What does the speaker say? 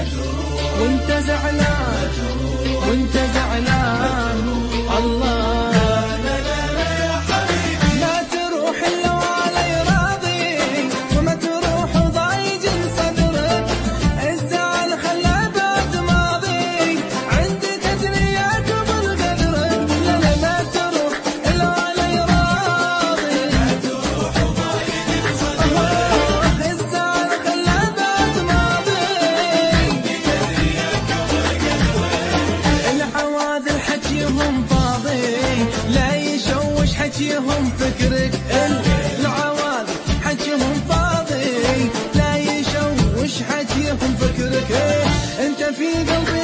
وانت زعلان وانت زعلان الله يا حبيبي ما تروح الا وعلي راضي وما تروح ضايج صدرك الزعل خلى بعد ماضي عندي تدريات بالقدرك لا لا ما تروح الا وعلي راضي ما تروح ضايج صدرك الزعل خلى بعد ماضي عندي تدريات بالقدرك العواذل حكيهم فاضي لا يشوش حكيهم فكرك العواذل حكيهم فاضي لا يشوش حكيهم فكرك انت في قلبي